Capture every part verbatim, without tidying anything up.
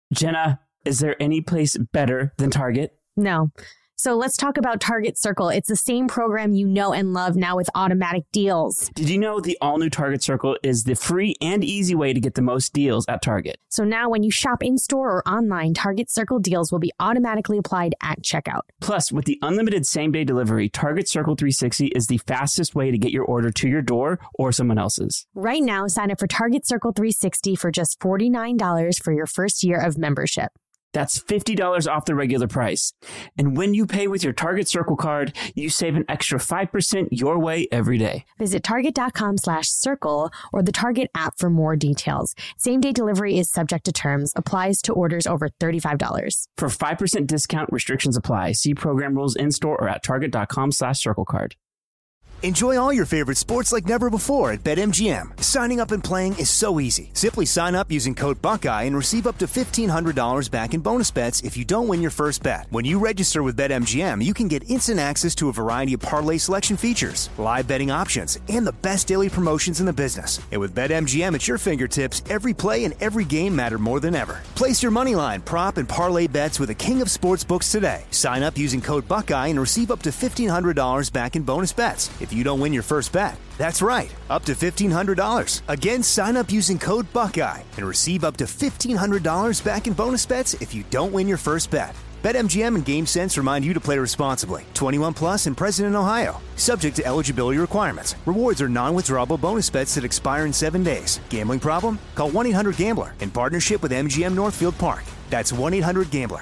Jenna, is there any place better than Target? No. So let's talk about Target Circle. It's the same program you know and love now with automatic deals. Did you know the all-new Target Circle is the free and easy way to get the most deals at Target? So now when you shop in-store or online, Target Circle deals will be automatically applied at checkout. Plus, with the unlimited same-day delivery, Target Circle three sixty is the fastest way to get your order to your door or someone else's. Right now, sign up for Target Circle three sixty for just forty-nine dollars for your first year of membership. That's fifty dollars off the regular price. And when you pay with your Target Circle card, you save an extra five percent your way every day. Visit target.com slash circle or the Target app for more details. Same-day delivery is subject to terms. Applies to orders over thirty-five dollars. For five percent discount, restrictions apply. See program rules in-store or at target.com slash circle card. Enjoy all your favorite sports like never before at BetMGM. Signing up and playing is so easy. Simply sign up using code Buckeye and receive up to fifteen hundred dollars back in bonus bets if you don't win your first bet. When you register with BetMGM, you can get instant access to a variety of parlay selection features, live betting options, and the best daily promotions in the business. And with BetMGM at your fingertips, every play and every game matter more than ever. Place your moneyline, prop, and parlay bets with the king of sportsbooks today. Sign up using code Buckeye and receive up to fifteen hundred dollars back in bonus bets if you don't win your first bet. That's right, up to fifteen hundred dollars. Again, sign up using code Buckeye and receive up to fifteen hundred dollars back in bonus bets if you don't win your first bet. BetMGM and GameSense remind you to play responsibly. twenty-one plus and present in Ohio. Subject to eligibility requirements. Rewards are non-withdrawable bonus bets that expire in seven days. Gambling problem? Call one eight hundred gambler in partnership with M G M Northfield Park. That's one eight hundred gambler.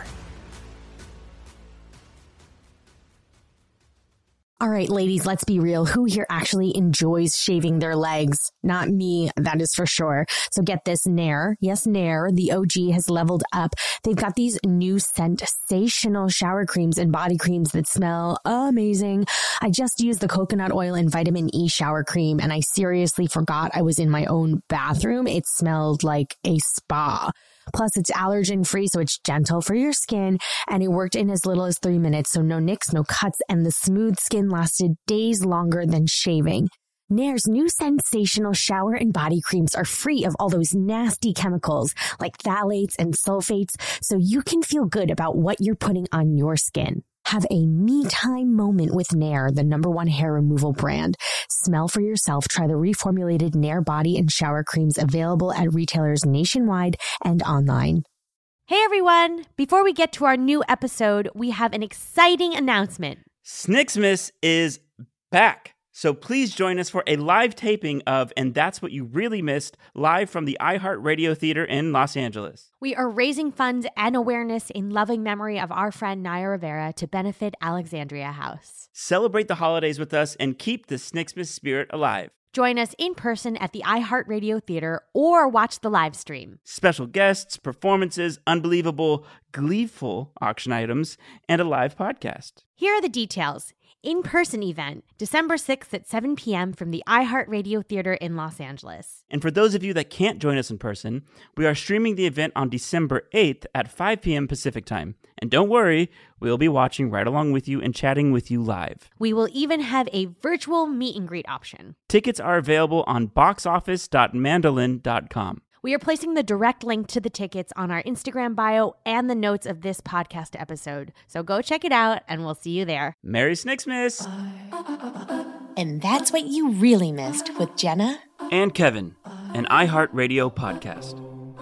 All right, ladies, let's be real. Who here actually enjoys shaving their legs? Not me, that is for sure. So get this, Nair. Yes, Nair, the O G, has leveled up. They've got these new sensational shower creams and body creams that smell amazing. I just used the coconut oil and vitamin E shower cream, and I seriously forgot I was in my own bathroom. It smelled like a spa. Plus, it's allergen-free, so it's gentle for your skin, and it worked in as little as three minutes, so no nicks, no cuts, and the smooth skin lasted days longer than shaving. Nair's new sensational shower and body creams are free of all those nasty chemicals like phthalates and sulfates, so you can feel good about what you're putting on your skin. Have a me-time moment with Nair, the number one hair removal brand. Smell for yourself. Try the reformulated Nair body and shower creams available at retailers nationwide and online. Hey everyone! Before we get to our new episode, we have an exciting announcement. Snicksmas is back. So please join us for a live taping of And That's What You Really Missed, live from the iHeartRadio Theater in Los Angeles. We are raising funds and awareness in loving memory of our friend Naya Rivera to benefit Alexandria House. Celebrate the holidays with us and keep the Snicksmas spirit alive. Join us in person at the iHeartRadio Theater or watch the live stream. Special guests, performances, unbelievable, gleeful auction items, and a live podcast. Here are the details. In-person event, December sixth at seven p.m. from the iHeartRadio Theater in Los Angeles. And for those of you that can't join us in person, we are streaming the event on December eighth at five p.m. Pacific time. And don't worry, we'll be watching right along with you and chatting with you live. We will even have a virtual meet and greet option. Tickets are available on box office dot mandolin dot com. We are placing the direct link to the tickets on our Instagram bio and the notes of this podcast episode. So go check it out, and we'll see you there. Merry Snicksmas! And That's What You Really Missed with Jenna and Kevin, an iHeartRadio podcast.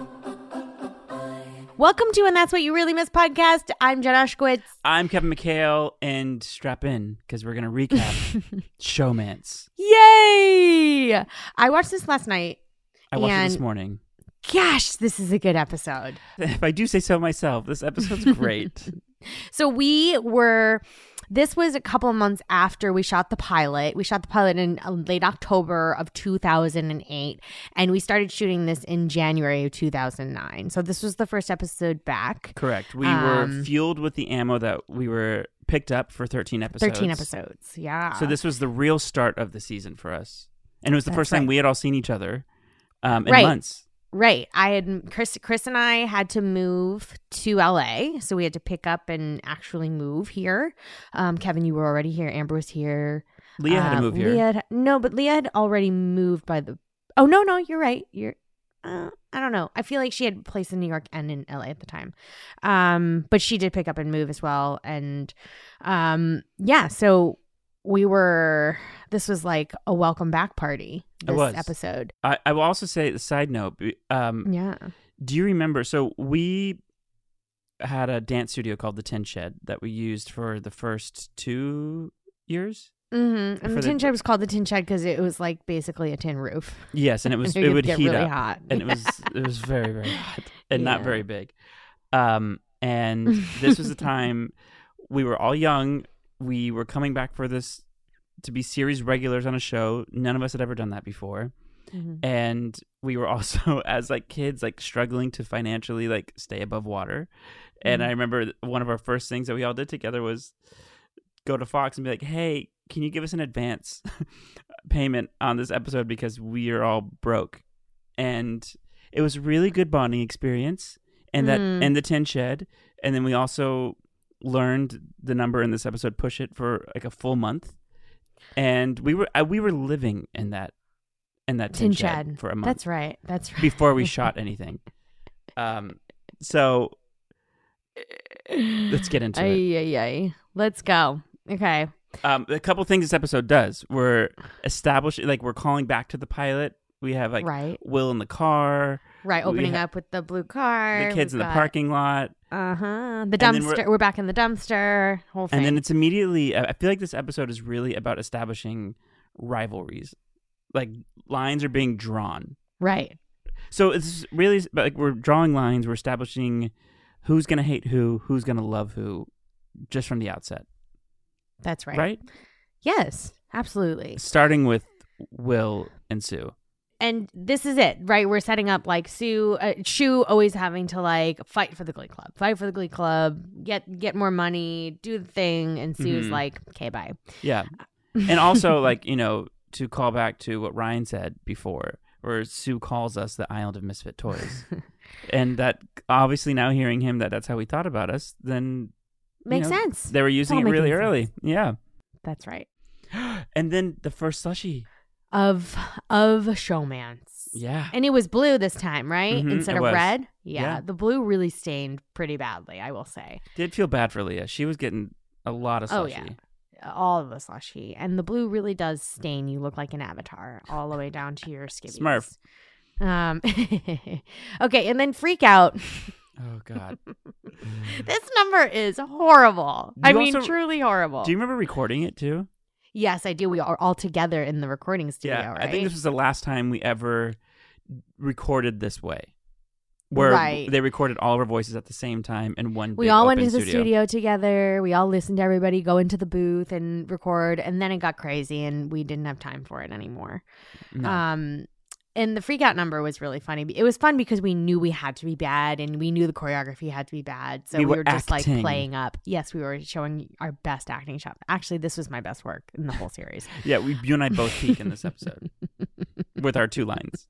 Welcome to And That's What You Really Missed podcast. I'm Jenna Ushkowitz. I'm Kevin McHale, and strap in, because we're going to recap Showmance. Yay! I watched this last night. I watched and it this morning. Gosh, this is a good episode. If I do say so myself, this episode's great. So we were, this was a couple of months after we shot the pilot. We shot the pilot in late October of two thousand eight, and we started shooting this in January of two thousand nine. So this was the first episode back. Correct. We um, were fueled with the ammo that we were picked up for thirteen episodes. thirteen episodes, yeah. So this was the real start of the season for us. And it was the That's first time right. we had all seen each other um, in Right. months. Right. I had Chris Chris and I had to move to L A, so we had to pick up and actually move here. Um, Kevin, you were already here. Amber was here. Leah had to Uh, move here. Leah had, no, but Leah had already moved by the Oh, no, no, you're right. You're uh, I don't know. I feel like she had a place in New York and in L A at the time. Um, but she did pick up and move as well. And um, yeah, so we were, this was like a welcome back party, this It was. episode. I, I will also say, the side note, um, Yeah. do you remember? So we had a dance studio called the Tin Shed that we used for the first two years. Mm-hmm. And For the tin the- shed was called the tin shed because it was like basically a tin roof. Yes, and it was It it would would get heat really up, hot. and it was it was very very hot and not Yeah. very big. Um, and this was the time we were all young. We were coming back for this to be series regulars on a show. None of us had ever done that before. Mhm. And we were also, as like kids, like struggling to financially like stay above water. And Mhm. I remember one of our first things that we all did together was go to Fox and be like, "Hey, can you give us an advance payment on this episode because we are all broke?" And it was a really good bonding experience. And that Mm. and the Tin Shed. And then we also learned the number in this episode, push it for like a full month. And we were uh, we were living in that in that tin, Tin shed, shed. for a month That's right. That's right. before we shot anything. Um, so let's get into it. Ay, ay, ay. Let's go. Okay. Um, a couple things this episode does. We're establishing, like we're calling back to the pilot. We have like Right. Will in the car, Right. we Opening ha- up with the blue car. the kids in the parking lot, Uh huh. The then we're- dumpster. We're, back in the dumpster. Whole thing. and then it's immediately. I I feel like this episode is really about establishing rivalries. Like lines are being drawn. right. So it's really like we're drawing lines. We're establishing who's gonna hate who, who's gonna love who, just from the outset, That's right. right? Yes. Absolutely. Starting with Will and Sue. And this is it, right? We're setting up like Sue, uh, Shu always having to like fight for the Glee Club, fight for the Glee Club, get get more money, do the thing, and Sue's Mhm. like, okay, bye. Yeah, and also like you know to call back to what Ryan said before, where Sue calls us the Island of Misfit Toys, and that obviously now hearing him that that's how he thought about us, then you Makes know, sense. They were using all it really making early, sense. yeah. That's right. And then the first slushie, Of of showmance. yeah, And it was blue this time, right? Mhm, Instead it of was. red. Yeah, Yeah. the blue really stained pretty badly, I will say. did feel bad for Leah. She was getting a lot of slushie. Oh, yeah. All of the slushy. And the blue really does stain. You look like an avatar all the way down to your skivvies. Smurf. Um, okay, and then Freak Out. Oh God. This number is horrible. You I mean, also- truly horrible. Do you remember recording it too? Yes, I do. We are all together in the recording studio, Yeah, right? I think this was the last time we ever recorded this way, where Right. they recorded all of our voices at the same time in one. We big all went open to the studio. together. We all listened to everybody go into the booth and record, and then it got crazy, and we didn't have time for it anymore. No. Um, and the Freak Out number was really funny. It was fun because we knew we had to be bad, and we knew the choreography had to be bad. So We we were were, just acting. like playing up. Yes, we were showing our best acting shot. Actually, this was my best work in the whole series. Yeah, we, you and I both peak in this episode with our two lines.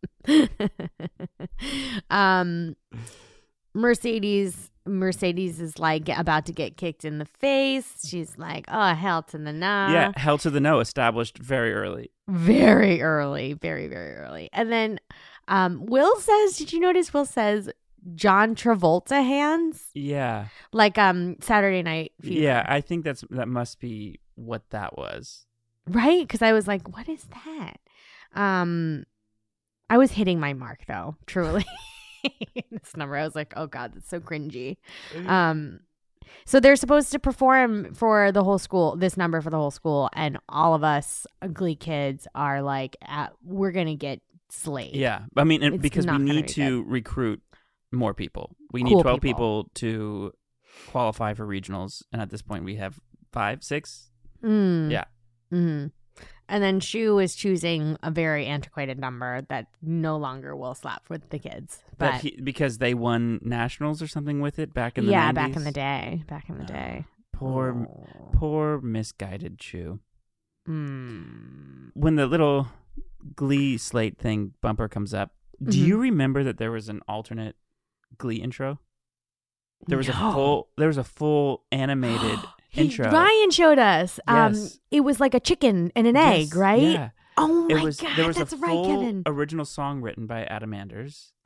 um, Mercedes. Mercedes is like about to get kicked in the face. She's like, "Oh, hell to the nah!" Yeah, hell to the no, established very early. Very early, very very early. And then, um, Will says, "Did you notice?" Will says, "John Travolta hands," Yeah, like um Saturday Night Fever. yeah. I think that's that must be what that was. Right? Because I was like, "What is that?" Um, I was hitting my mark though, truly. This number, I was like, "Oh God, that's so cringy." Um, so they're supposed to perform for the whole school, this number for the whole school, and all of us Glee kids are like, at, "We're gonna get slayed." Yeah, I mean, and It's because we not gonna need be to recruit more people. We need Cool twelve people. people to qualify for regionals, and at this point, we have five, six. Mm. Yeah. Mm. And then Shu is choosing a very antiquated number that no longer will slap with the kids. But That he, because they won nationals or something with it back in the yeah, nineties. back in the day. Back in the day. Poor, Oh. poor misguided Chew. Mm. When the little Glee slate thing bumper comes up, do Mhm. you remember that there was an alternate Glee intro? There was No. a full. There was a full animated He- intro. Ryan showed us. Um, Yes. It was like a chicken and an Yes, egg, right? Yeah. Oh my It was. God, there was that's a right, full Kevin. original song written by Adam Anders,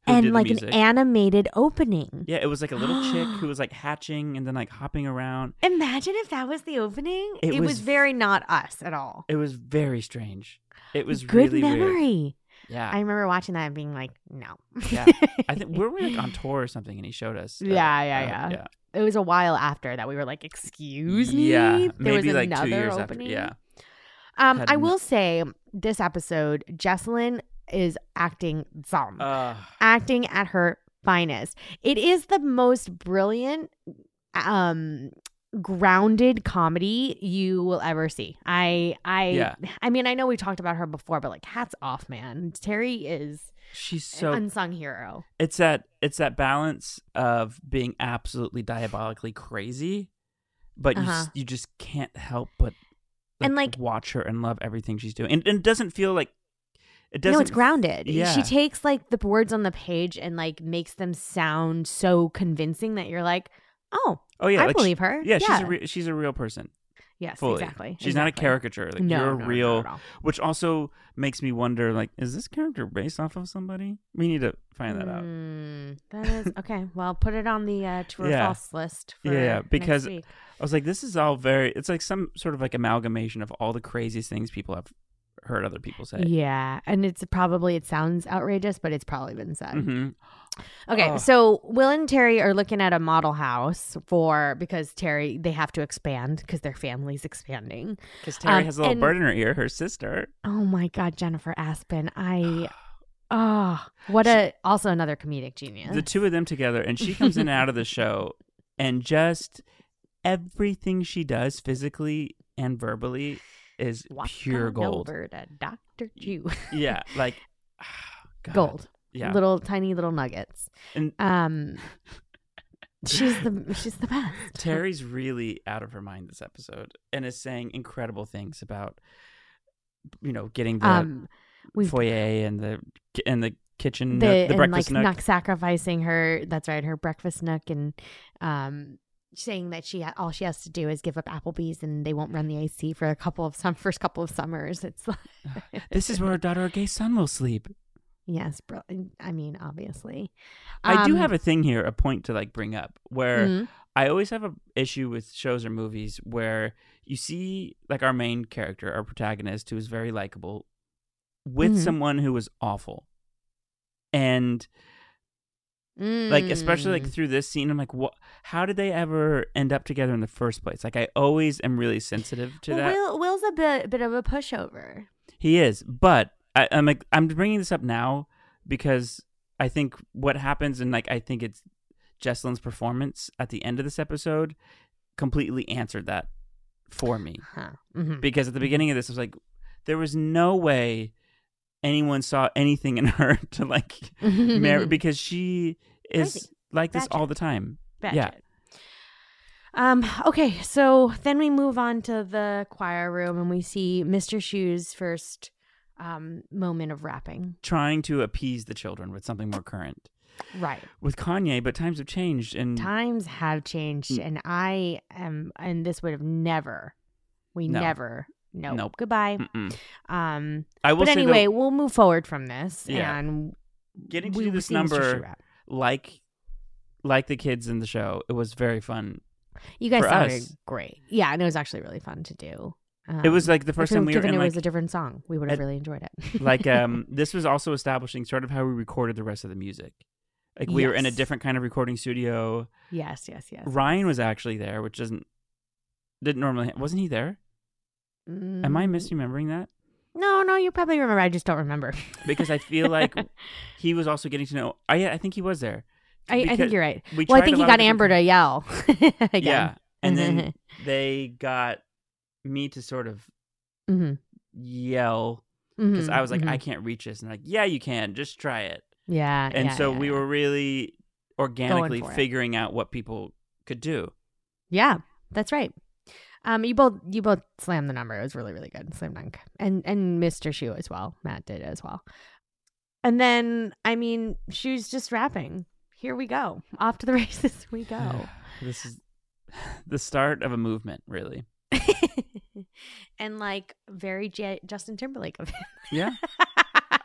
Who and did the like music. an animated opening. Yeah, it was like a little chick who was like hatching and then like hopping around. Imagine if that was the opening. It It, was, was- very not us at all. It was very strange. It was Good really weird. memory. Yeah. I remember watching that and being like, no. Yeah. I think were we like on tour or something, and he showed us. uh, Yeah, yeah, uh, yeah. yeah. It was a while after that we were like, excuse me? Yeah, There maybe was like another two years opening? after. Yeah. Um, Had I no- will say this episode, Jesselyn is acting zom. Uh, acting at her finest. It is the most brilliant, um, grounded comedy you will ever see. I, I, Yeah. I mean, I know we talked about her before, but like, hats off, man. Terry is she's so. an unsung hero. it's that it's that balance of being absolutely diabolically crazy, but you Uh-huh. s- you just can't help but And, like- watch her and love everything she's doing, and, and it doesn't feel like it doesn't. No, it's grounded. Yeah. She takes like the words on the page and like makes them sound so convincing that you're like, oh, Oh yeah, I like, believe her. Yeah, yeah. she's a re- she's a real person. yes, Fully. exactly. She's not a exactly. caricature. Like No, you're a no, no, real. not at all. Which also makes me wonder, like, is this character based off of somebody? We need to find that out. Mm, that is okay. Well, put it on the uh, true or Yeah. false list. For Yeah, yeah, next because week. I was like, this is all very. It's like some sort of like amalgamation of all the craziest things people have heard other people say. Yeah, and it's probably it sounds outrageous, but it's probably been said. hmm Okay, Oh. so Will and Terry are looking at a model house for because Terry they have to expand because their family's expanding. Because Terry Um, has a little and- bird in her ear, her sister. Oh my God, Jennifer Aspen! I oh, what a also another comedic genius. The two of them together, and she comes in and out of the show, and just everything she does physically and verbally is Walk pure on gold. over to Doctor Jew. Yeah, like God. Gold. Yeah, Little tiny little nuggets. and Um, she's the she's the best. Terry's really out of her mind this episode, and is saying incredible things about, you know, getting the Um, we've foyer and the and the kitchen, the, nook, the and breakfast like nook. not sacrificing her. That's right, her breakfast nook, and um, saying that she ha- all she has to do is give up Applebee's, and they won't run the A C for a couple of some first couple of summers. It's like This is where our daughter, our gay son, will sleep. yes, bro. I mean, obviously, I do Um, have a thing here, a point to like bring up where mhm. I always have a issue with shows or movies where you see like our main character, our protagonist, who is very likable, with Mhm. someone who is awful, and like especially like Mm. through this scene, I'm like, what? How did they ever end up together in the first place? Like I always am really sensitive to well, that. Will, Will's a bit bit of a pushover. He is, but I, I'm like I'm bringing this up now because I think what happens, and like I think it's Jesselyn's performance at the end of this episode completely answered that for me. Huh. Mhm. Because at the beginning of this, I was like, there was no way anyone saw anything in her to like marry, because she is Crazy. like this Batshit. all the time. Batshit. Yeah. Um, okay, so then we move on to the choir room and we see Mister Shu's first um, moment of rapping. Trying to appease the children with something more current Right. with Kanye, but times have changed, and Times have changed, Mm. and I am, and this would have never, we No. never, no, Nope. goodbye. Mm-mm. Um, I will but say anyway, though, we'll move forward from this, Yeah. and getting to we do will this see Mister Shu number rap. like like the kids in the show, it was very fun. You guys for sounded us. great. Yeah, and it was actually really fun to do. Um, It was like the first if it- time we were given in it like was a different song, we would have at- really enjoyed it. like um this was also establishing sort of how we recorded the rest of the music. Like we were in a Yes. different kind of recording studio. yes, yes, yes. Ryan was actually there, which doesn't didn't normally wasn't he there? Am I Mm, misremembering that? No, no, you probably remember. I just don't remember. Because I feel like he was also getting to know. I I think he was there. I, I Because think you're right. We Well, I tried think a he lot got of Amber different- to yell again. Yeah, and then they got me to sort of hmm yell because I was like, I can't reach this, and like, yeah, you can. Just try it. yeah, And yeah, so yeah, we yeah. were really organically for it. figuring out what people could do. Yeah, that's right. Um, you both you both slammed the number. It was really really good. Slam dunk, and and Mister Shu as well. Matt did as well. And then I mean, Shu's just rapping. Here we go. Off to the races we go. This is the start of a movement, really. And like very J- Justin Timberlake of him. Yeah.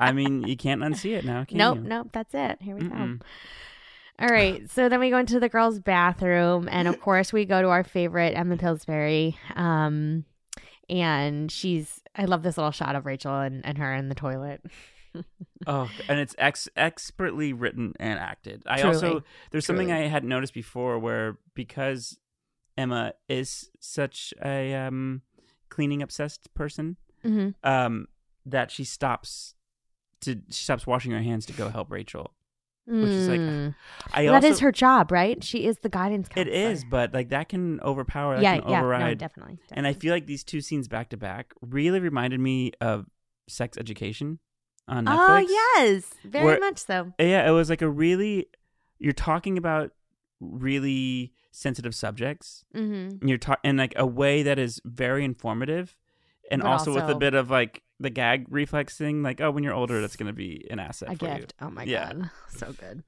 I mean, you can't unsee it now, can nope, you? nope, that's it. Here we Mm-mm. go. All right, so then we go into the girls' bathroom, and of course we go to our favorite Emma Pillsbury. Um, and she's, I love this little shot of Rachel and, and her in the toilet. Oh, and it's ex- expertly written and acted. I Truly. also, there's something Truly. I hadn't noticed before where because Emma is such a um, cleaning obsessed person, Mm-hmm. um, that she stops to she stops washing her hands to go help Rachel. Which is like, Mm. I Well, also, that is her job, right? She is the guidance It counselor. is, but like that can overpower, that yeah, can yeah, override. no, definitely, definitely. And I feel like these two scenes back to back really reminded me of Sex Education on Netflix. Oh yes, very where- much so. Yeah, it was like a really, you're talking about really sensitive subjects, Mm-hmm. and you're talking in like a way that is very informative, and But also, with a also- bit of like the gag reflex thing, like, oh, when you're older, that's going to be an asset A for gift. Oh my Yeah. god, so good.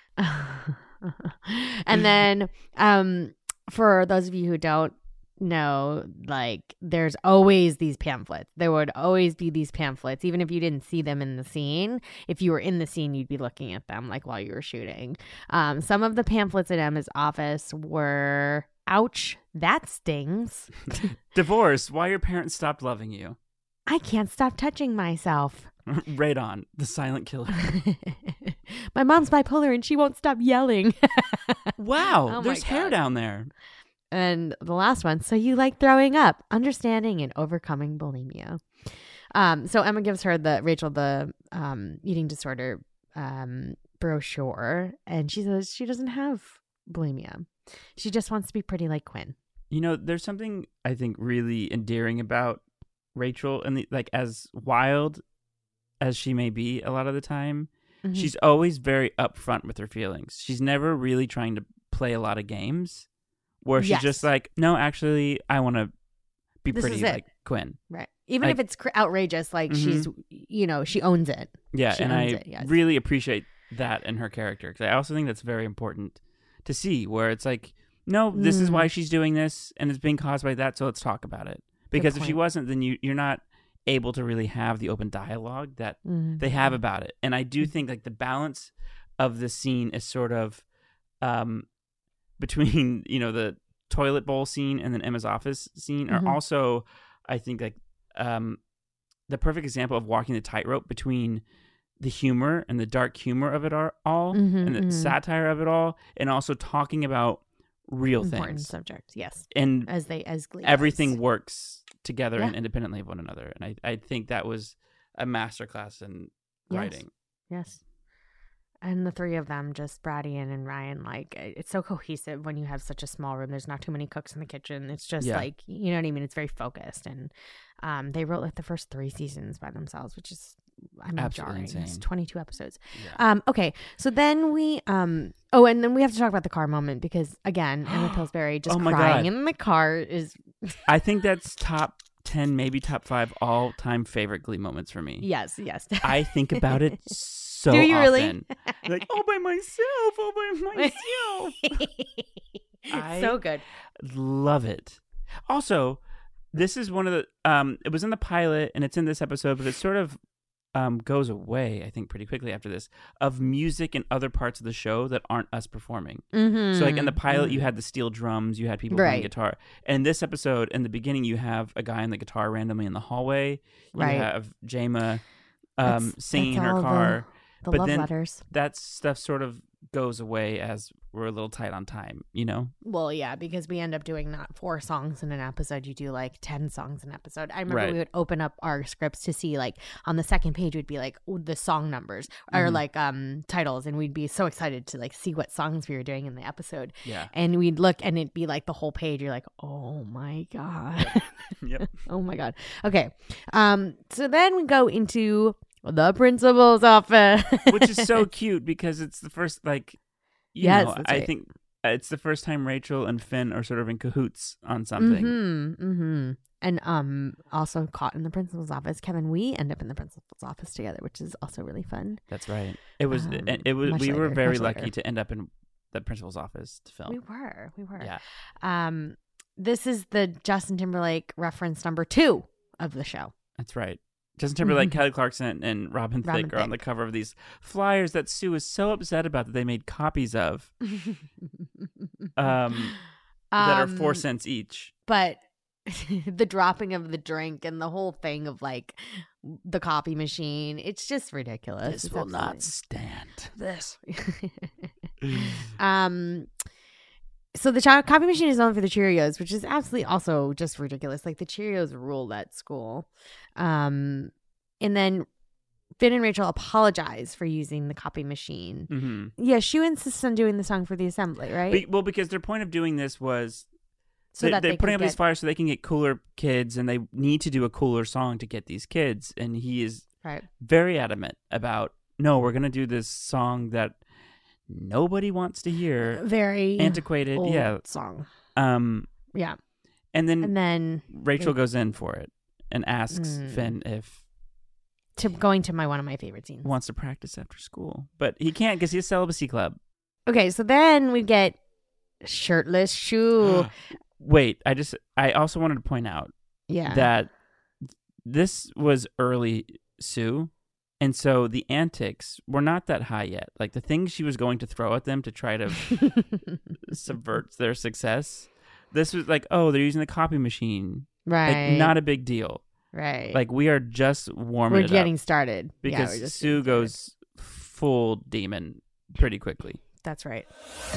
And then, um, for those of you who don't know, like, there's always these pamphlets. There would always be these pamphlets, even if you didn't see them in the scene. If you were in the scene, you'd be looking at them, like, while you were shooting. Um, some of the pamphlets at Emma's office were, ouch, that stings. you. Divorce, why your parents stopped loving you. I can't stop touching myself. Radon, the silent killer. My mom's bipolar and she won't stop yelling. Wow, Oh my there's hair God. down there. And the last one, so you like throwing up, understanding and overcoming bulimia. Um, so Emma gives her the Rachel the um, eating disorder um, brochure, and she says she doesn't have bulimia. She just wants to be pretty like Quinn. You know, there's something I think really endearing about Rachel, and the, like as wild as she may be a lot of the time, Mhm. she's always very upfront with her feelings. She's never really trying to play a lot of games where she's Yes. just like, no, actually, I want to be This pretty is it. like Quinn. Right. Even Like- if it's cr- outrageous, like Mhm. she's, you know, she owns it. Yeah, She and I owns it, yes. really appreciate that in her character, because I also think that's very important to see, where it's like, no, this is Mm. why she's doing this, and it's being caused by that, so let's talk about it. Because if she point. wasn't, then you you're not able to really have the open dialogue that Mhm. they have about it. And I do think like the balance of the scene is sort of um between, you know, the toilet bowl scene and then Emma's office scene are Mhm. also, I think, like um the perfect example of walking the tightrope between the humor and the dark humor of it are- all Mhm, and the mhm. satire of it all, and also talking about real Important things. subjects, yes, And as they as Glee everything does. works together Yeah. and independently of one another. And I, I think that was a masterclass in Yes. writing. Yes. And the three of them, just Bradian and Ryan, like it- it's so cohesive when you have such a small room. There's not too many cooks in the kitchen. It's just Yeah. like, you know what I mean? It's very focused. And um, they wrote like the first three seasons by themselves, which is, I mean, Absolutely jarring. It's insane. twenty-two episodes. Yeah. Um, okay. So then we, um, oh, and then we have to talk about the car moment because again, Emma Pillsbury just Oh my crying God. in the car is, I think that's top ten, maybe top five all time favorite Glee moments for me. yes, yes. I think about it so Do you really? often. Like, all by myself, all by myself. I- so good. Love it. Also, this is one of the um it was in the pilot and it's in this episode, but it sort of um goes away, I think, pretty quickly after this, of music in other parts of the show that aren't us performing. Mm-hmm. So like in the pilot you had the steel drums, you had people playing Right. guitar. And in this episode, in the beginning, you have a guy on the guitar randomly in the hallway. You Right. have Jayma um That's- singing that's in her all the- car. The but love then- letters. That stuff sort of goes away as we're a little tight on time, you know? Well, yeah, because we end up doing not four songs in an episode. You do like ten songs an episode. I remember Right. we would open up our scripts to see like on the second page would be like ooh, the song numbers or Mhm. like um titles, and we'd be so excited to like see what songs we were doing in the episode. Yeah. And we'd look and it'd be like the whole page. You're like, oh my god, Yep. oh my god. Okay, um, so then we go into the principal's office, Which is so cute because it's the first, like, you Yes, know, that's I right. think it's the first time Rachel and Finn are sort of in cahoots on something. Mm-hmm, mm-hmm. And um, also caught in the principal's office. Kevin, we end up in the principal's office together, which is also really fun. That's right. It was, Um, it, it was, much we were later, very much lucky later. to end up in the principal's office to film. We were, we were. Yeah. Um, this is the Justin Timberlake reference number two of the show. That's right. Justin Timberlake, Kelly Clarkson, and Robin Thicke Robin are on the Thicke. cover of these flyers that Sue is so upset about that they made copies of um, that are four Um, cents each. But the dropping of the drink and the whole thing of like the copy machine, it's just ridiculous. This It's will not absolutely- stand. this. um so the cho- copy machine is only for the Cheerios, which is absolutely also just ridiculous. Like the Cheerios rule at school. Um and then Finn and Rachel apologize for using the copy machine. Mm-hmm. Yeah, Shu insists on doing the song for the assembly, right? Be- well, because their point of doing this was so they, that they're they putting could up these get, flyers so they can get cooler kids, and they need to do a cooler song to get these kids. And he is right. very adamant about, no, we're going to do this song that nobody wants to hear. Very Antiquated, old yeah. song. Um, Yeah. and then And then Rachel goes in for it and asks Mm. Finn if to going to my one of my favorite scenes. he wants to practice after school. But he can't because he's a celibacy club. Okay, so then we get shirtless Shu. Wait, I just, I also wanted to point out Yeah. that this was early Sue. And so the antics were not that high yet. Like the things she was going to throw at them to try to subvert their success. This was like, oh, they're using the copy machine. right. Like not a big deal. right. Like we are just warming we're it getting up started. Yeah, because we're just Sue getting started. goes full demon pretty quickly. That's right.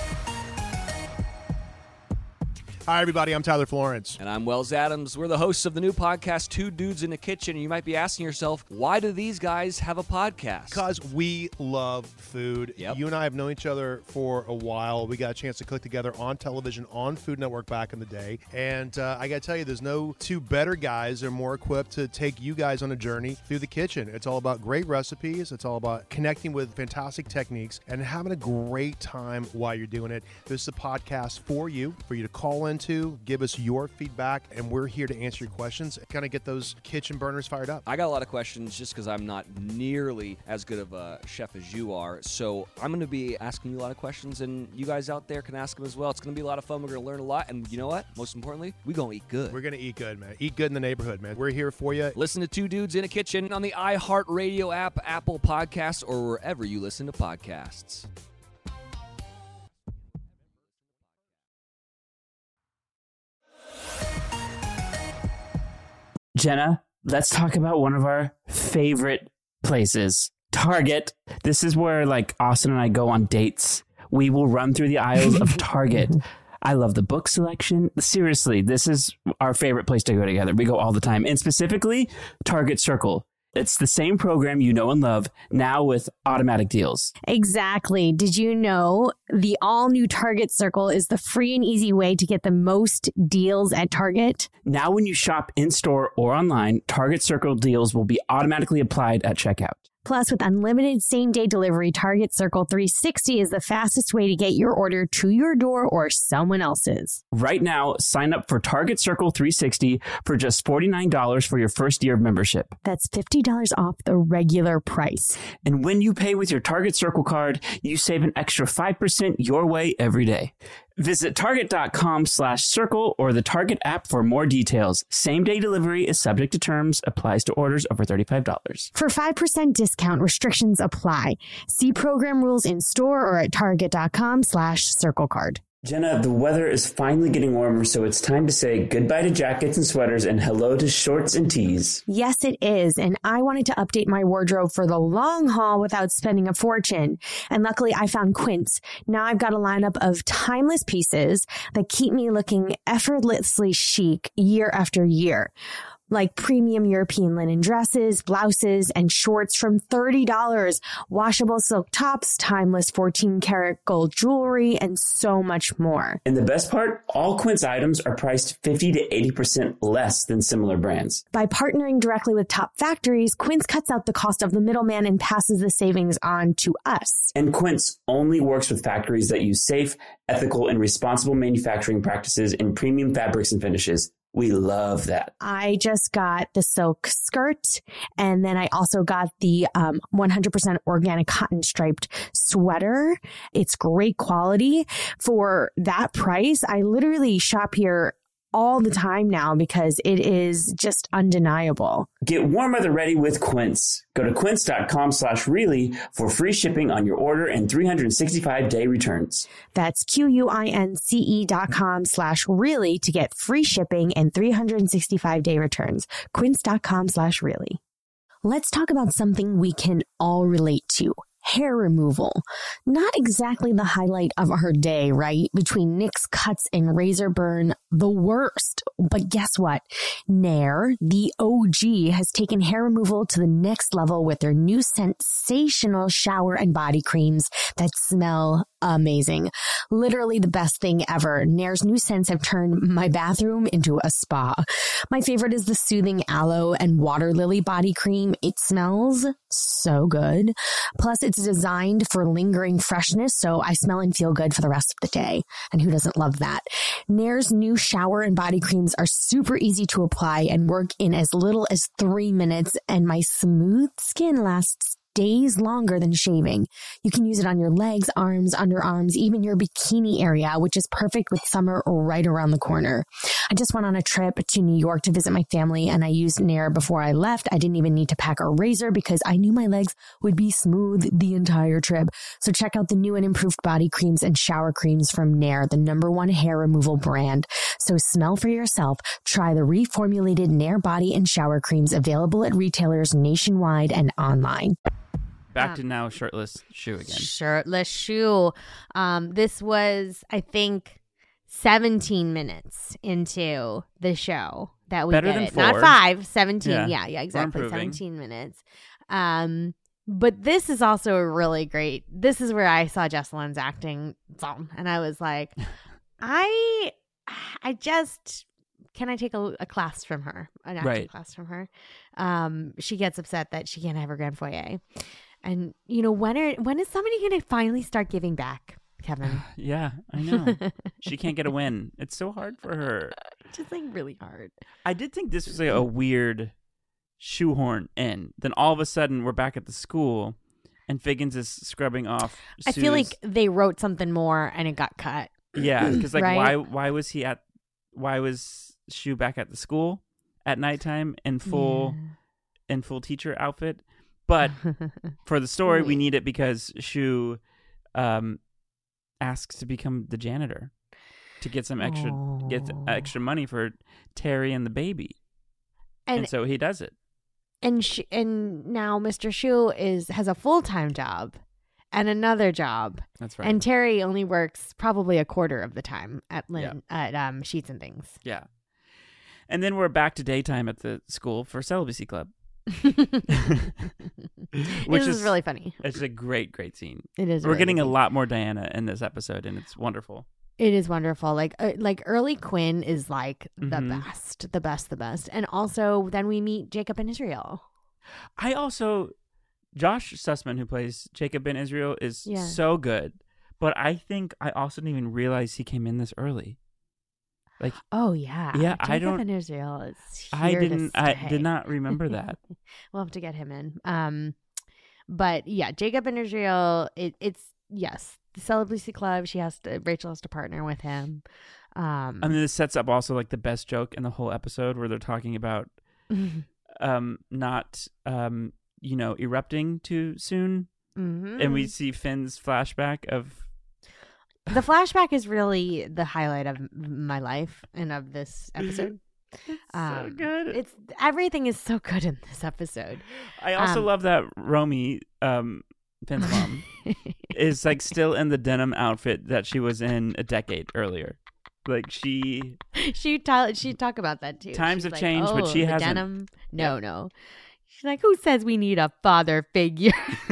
Hi, everybody. I'm Tyler Florence. And I'm Wells Adams. We're the hosts of the new podcast, Two Dudes in the Kitchen. And you might be asking yourself, why do these guys have a podcast? Because we love food. Yep. You and I have known each other for a while. We got a chance to cook together on television on Food Network back in the day. And uh, I got to tell you, there's no two better guys or more equipped to take you guys on a journey through the kitchen. It's all about great recipes. It's all about connecting with fantastic techniques and having a great time while you're doing it. This is a podcast for you, for you to call into, give us your feedback, and we're here to answer your questions, kind of get those kitchen burners fired up. I got a lot of questions just because I'm not nearly as good of a chef as you are. So I'm going to be asking you a lot of questions, and you guys out there can ask them as well. It's going to be a lot of fun. We're going to learn a lot. And you know what? Most importantly, we're going to eat good. We're going to eat good, man. Eat good in the neighborhood, man. We're here for you. Listen to Two Dudes in a Kitchen on the iHeartRadio app, Apple Podcasts, or wherever you listen to podcasts. Jenna, let's talk about one of our favorite places, Target. This is where like Austin and I go on dates. We will run through the aisles of Target. I love the book selection. Seriously, this is our favorite place to go together. We go all the time. And specifically, Target Circle. It's the same program you know and love, now with automatic deals. Exactly. Did you know the all new Target Circle is the free and easy way to get the most deals at Target? Now when you shop in-store or online, Target Circle deals will be automatically applied at checkout. Plus, with unlimited same-day delivery, Target Circle three sixty is the fastest way to get your order to your door or someone else's. Right now, sign up for Target Circle three sixty for just forty-nine dollars for your first year of membership. That's fifty dollars off the regular price. And when you pay with your Target Circle card, you save an extra five percent your way every day. Visit target.com slash circle or the Target app for more details. Same-day delivery is subject to terms, applies to orders over thirty-five dollars. For five percent discount, restrictions apply. See program rules in store or at target.com slash circle card. Jenna, the weather is finally getting warmer, so it's time to say goodbye to jackets and sweaters and hello to shorts and tees. Yes, it is. And I wanted to update my wardrobe for the long haul without spending a fortune. And luckily I found Quince. Now I've got a lineup of timeless pieces that keep me looking effortlessly chic year after year. Like premium European linen dresses, blouses, and shorts from thirty dollars, washable silk tops, timeless fourteen karat gold jewelry, and so much more. And the best part, all Quince items are priced fifty to eighty percent less than similar brands. By partnering directly with top factories, Quince cuts out the cost of the middleman and passes the savings on to us. And Quince only works with factories that use safe, ethical, and responsible manufacturing practices in premium fabrics and finishes. We love that. I just got the silk skirt, and then I also got the um, one hundred percent organic cotton striped sweater. It's great quality. For that price, I literally shop here all the time now because it is just undeniable. Get warm weather ready with Quince. Go to quince.com slash really for free shipping on your order and three hundred sixty-five day returns. That's Q-U-I-N-C-E dot com slash really to get free shipping and three hundred sixty-five day returns. Quince.com slash really. Let's talk about something we can all relate to. Hair removal. Not exactly the highlight of her day, right? Between Nick's cuts and razor burn, the worst. But guess what? Nair, the O G, has taken hair removal to the next level with their new sensational shower and body creams that smell amazing. Literally the best thing ever. Nair's new scents have turned my bathroom into a spa. My favorite is the soothing aloe and water lily body cream. It smells so good. Plus, it's designed for lingering freshness, so I smell and feel good for the rest of the day. And who doesn't love that? Nair's new shower and body creams are super easy to apply and work in as little as three minutes, and my smooth skin lasts days longer than shaving. You can use it on your legs, arms, underarms, even your bikini area, which is perfect with summer right around the corner. I just went on a trip to New York to visit my family and I used Nair before I left. I didn't even need to pack a razor because I knew my legs would be smooth the entire trip. So check out the new and improved body creams and shower creams from Nair, the number one hair removal brand. So smell for yourself. Try the reformulated Nair body and shower creams available at retailers nationwide and online. Back Um, to now shirtless Shu again. Shirtless Shu. Um, this was, I think, seventeen minutes into the show that we Better get than it. Not four. five, seventeen. Yeah, Yeah, yeah, exactly. improving. seventeen minutes. Um, but this is also a really great. This is where I saw Jesselyn's acting zone, and I was like, I, I just. Can I take a, a class from her, an acting Right. class from her? Um, she gets upset that she can't have her grand foyer. And, you know, when are when is somebody going to finally start giving back, Kevin? Yeah, I know. She can't get a win. It's so hard for her. Just like really hard. I did think this was like a weird shoehorn in. Then all of a sudden we're back at the school and Figgins is scrubbing off I feel Sue's- like they wrote something more and it got cut. Yeah, because like Right? why why was he at why was Shu back at the school at nighttime in full in full teacher outfit? But for the story, we need it because Shu um, asks to become the janitor to get some extra get Oh. extra money for Terry and the baby, and, and so he does it. and sh- and now Mister Shu is has a full time job and another job, That's right. and Terry only works probably a quarter of the time at Lynn, at um, Sheets and Things. Yeah, and then we're back to daytime at the school for Celibacy Club, which this is is really funny. It's a great, great scene. It is. We're really getting a funny. lot more Diana in this episode, and it's wonderful. It is wonderful. Like uh, like early Quinn is like the Mhm. best, the best, the best. And also then we meet Jacob and Israel. I also, Josh Sussman, who plays Jacob Ben Israel, is Yeah. so good. But I think I also didn't even realize he came in this early. Like, Oh yeah, Yeah, Jacob I don't- and Israel is. I here to didn't, I stay. did not remember that. We'll have to get him in. Um, but yeah, Jacob and Israel. It, it's yes, the Celibacy Club. She has to. Rachel has to partner with him. Um, I mean, this sets up also like the best joke in the whole episode where they're talking about um not um you know erupting too soon, mhm. and we see Finn's flashback of the flashback is really the highlight of my life and of this episode. so good. It's everything is so good in this episode. I also um, love that Romy, um, Finn's mom, is like still in the denim outfit that she was in a decade earlier. Like she, she tell she talk about that too. Times She's have like, changed, but "Oh, she the hasn't." Denim? No, no. She's like, who says we need a father figure?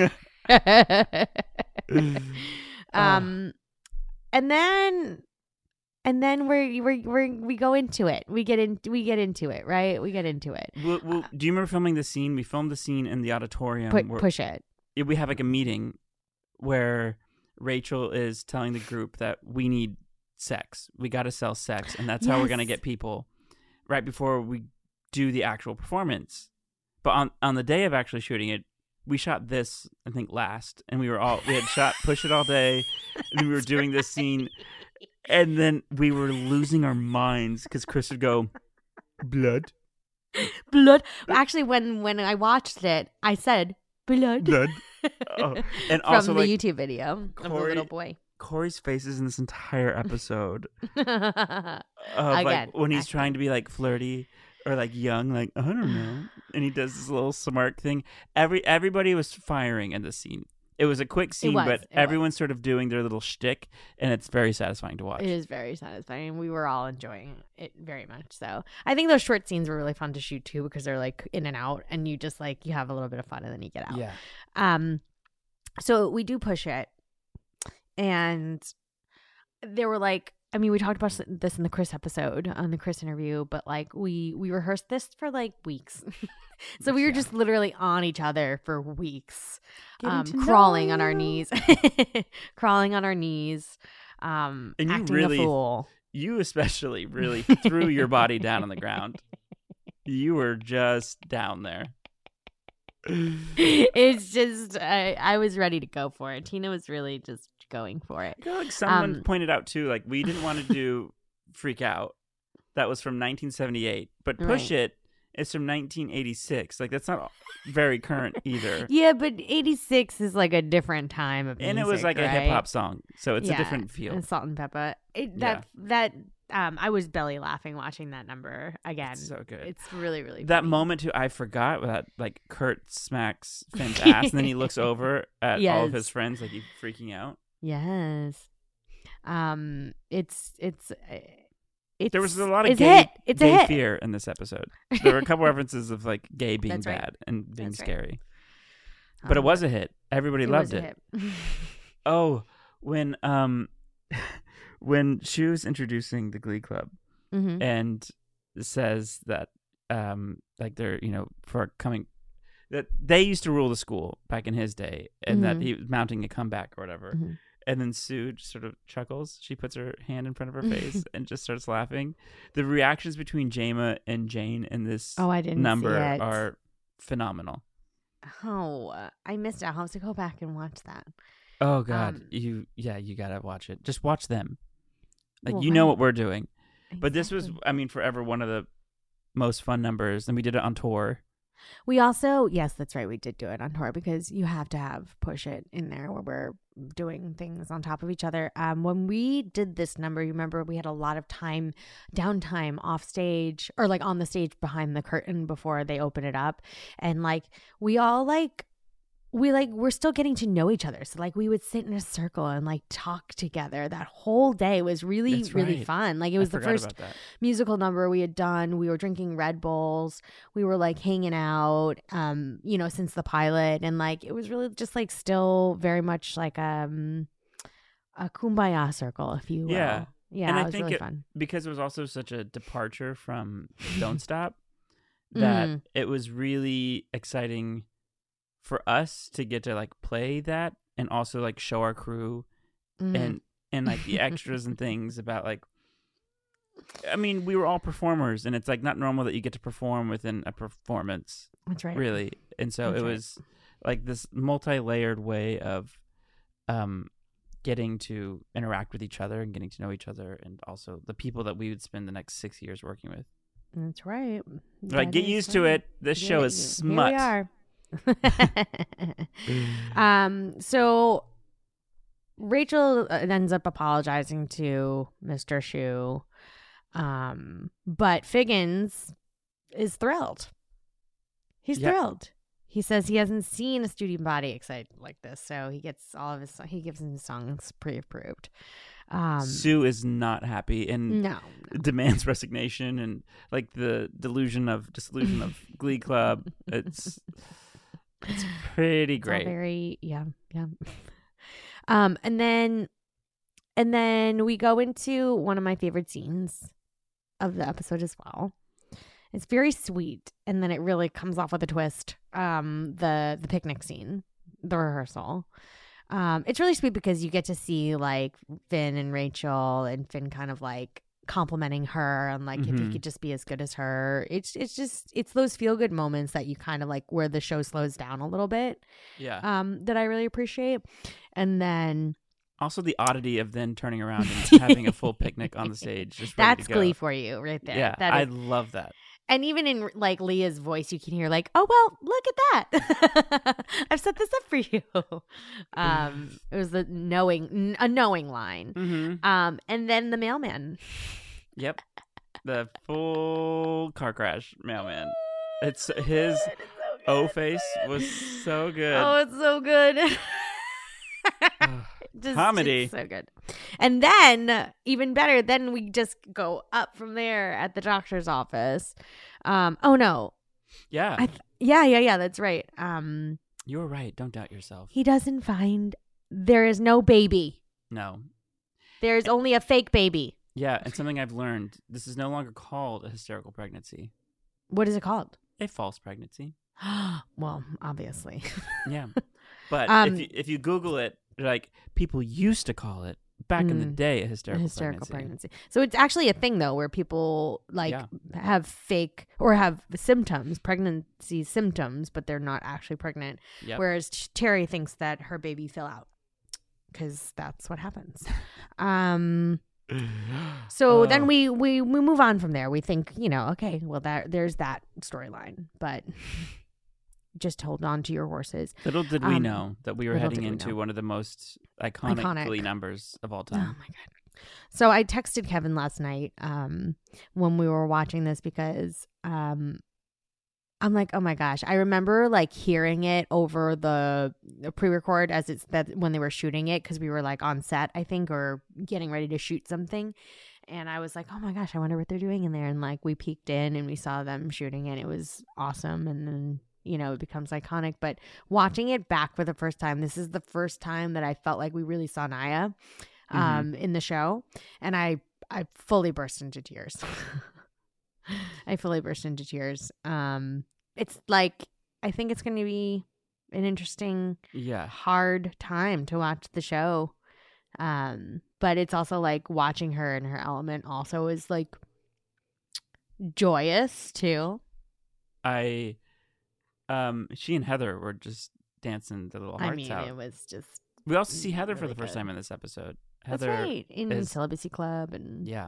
um, and then, and then we're we we we go into it. We get in. We get into it. Right. We get into it. Well, well, do you remember filming the scene? We filmed the scene in the auditorium. Put where push it. we have like a meeting where Rachel is telling the group that we need sex. We got to sell sex, and that's how we're gonna Yes. get people. Right before we do the actual performance, but on on the day of actually shooting it, we shot this I think last, and we were all we had shot push it all day, and we were doing this scene, And then we were losing our minds because Chris would go, blood, blood. Actually, when when I watched it, I said blood. blood. Oh. And From also, the like, YouTube video of the Corey- little boy. Corey's faces in this entire episode. Of, Again, like, when he's acting. trying to be like flirty or like young, like, I don't know. And he does this little smirk thing. Every Everybody was firing in this scene. It was a quick scene, was, but it everyone's sort of doing their little shtick, and it's very satisfying to watch. It is very satisfying. We were all enjoying it very much. So I think those short scenes were really fun to shoot too, because they're like in and out, and you just like you have a little bit of fun and then you get out. Yeah. Um. So we do push it, and there were like, I mean, we talked about this in the Chris episode, on the Chris interview, but like we we rehearsed this for like weeks. So we were Yeah. just literally on each other for weeks, Getting um, to crawling know on our you. knees, crawling on our knees, um, And you acting really- the fool. You especially really threw your body down on the ground. You were just down there. It's just I, I was ready to go for it. Tina was really just going for it. I feel like someone Um, pointed out too, like we didn't want to do Freak Out. That was from nineteen seventy-eight, but Push Right. It is from nineteen eighty-six. Like that's not very current either. Yeah, but eighty-six is like a different time of And music, it was like a right? hip hop song, so it's Yeah, a different feel. And Salt and Pepper. It, that that um, I was belly laughing watching that number again. It's so good. It's really really That funny. moment too, I forgot that like Kurt smacks Finn's ass, and then he looks over at all of his Yes. friends, like he's freaking out. Yes. Um. It's it's. uh, It's, There was a lot of it's gay, a hit. It's gay a hit. fear in this episode. There were a couple references of like gay being That's right. bad and being That's right. scary, but it Um, was a hit. Everybody it loved was a it. hit. Oh, when um, when she was introducing the Glee Club Mhm. and says that um, like they're you know for coming that they used to rule the school back in his day, and that Mhm. he was mounting a comeback or whatever. Mhm. And then Sue just sort of chuckles. She puts her hand in front of her face and just starts laughing. The reactions between Jama and Jane in this Oh, I didn't number see it. are phenomenal. Oh, uh, I missed it. I'll have to go back and watch that. Oh God, Um, you yeah, you gotta watch it. Just watch them. Like Well, you know I- what we're doing. But this was, Exactly. I mean, forever one of the most fun numbers. And we did it on tour. We also, yes, that's right. We did do it on tour because you have to have Push It in there where we're doing things on top of each other. Um, when we did this number, you remember we had a lot of time, downtime off stage or like on the stage behind the curtain before they open it up. And like, we all like, we like, we're still getting to know each other. So like we would sit in a circle and like talk together. That whole day was really, That's really right. fun. Like it I was the forgot first about that. musical number we had done. We were drinking Red Bulls. We were like hanging out, um, you know, since the pilot. And like, it was really just like still very much like um, a kumbaya circle, if you will. Yeah. Yeah. And it I was think really it- fun. Because it was also such a departure from Don't Stop that Mhm. it was really exciting for us to get to like play that and also like show our crew Mhm. and and like the extras and things about like I mean we were all performers and it's like not normal that you get to perform within a performance That's right. really and so That's it right. was like this multi-layered way of um getting to interact with each other and getting to know each other and also the people that we would spend the next six years working with. That's right. Like That get is used to right. it. This show Yeah, is Here smut. we are. um. So Rachel uh, ends up apologizing to Mister Shu, um, but Figgins is thrilled. He's Yeah. thrilled. He says he hasn't seen a student body excited like this, so he gets all of his. He gives him songs pre-approved. Um, Sue is not happy and no, demands resignation and like the delusion of disillusion of Glee Club. It's it's pretty It's all great. very yeah, yeah. Um, and then and then we go into one of my favorite scenes of the episode as well. It's very sweet, and then it really comes off with a twist. Um, the the picnic scene, the rehearsal. Um, it's really sweet because you get to see like Finn and Rachel, and Finn kind of like complimenting her and like if you Mhm. could just be as good as her. It's it's just it's those feel good moments that you kind of like where the show slows down a little bit. Yeah. Um, that I really appreciate. And then Also, the oddity of then turning around and having a full picnic on the stage. Just ready That's to go. Glee for you right there. Yeah, That I is- love that. And even in like Leah's voice, you can hear like, "Oh well, look at that! I've set this up for you." Um, it was the knowing, a knowing line. Mm-hmm. Um, and then the mailman. Yep. The full car crash mailman. It's his O face was so good. Oh, it's so good. Just, Comedy. it's so good. And then even better, then we just go up from there at the doctor's office. Um, oh no, Yeah. I th- yeah, yeah, yeah. That's right. Um, You were right. Don't doubt yourself. he doesn't find there is no baby. No. There's only a fake baby. Yeah, and something I've learned, this is no longer called a hysterical pregnancy. What is it called? A false pregnancy. Well, obviously. Yeah. But Um, if you, if you Google it, like people used to call it back in the Mm. day a hysterical, hysterical pregnancy. pregnancy. So it's actually a thing though, where people like Yeah. have fake or have symptoms, pregnancy symptoms, but they're not actually pregnant. Yep. Whereas Ch- Terry thinks that her baby fell out because that's what happens. Um. So Oh. then we, we we move on from there. We think, you know, okay, well that there's that storyline, but just hold on to your horses. Little did we Um, know that we were little heading did we into know. one of the most iconic, Iconic. Glee numbers of all Oh time. my god. So I texted Kevin last night um when we were watching this because um I'm like, oh my gosh. I remember like hearing it over the, the pre-record as it's that when they were shooting it because we were like on set, I think, or getting ready to shoot something. And I was like, oh my gosh, I wonder what they're doing in there. And like we peeked in and we saw them shooting and it was awesome. And then, you know, it becomes iconic. But watching it back for the first time, this is the first time that I felt like we really saw Naya um, in the show. And I, I fully burst into tears. I fully burst into tears. Um, it's like, I think it's going to be an interesting, Yeah. hard time to watch the show. Um, but it's also like watching her in her element also is like joyous too. I, um, she and Heather were just dancing their little hearts I mean, out. it was just, We also see Heather for really the first good. time in this episode. that's Heather, right, in is- Celibacy Club. And yeah.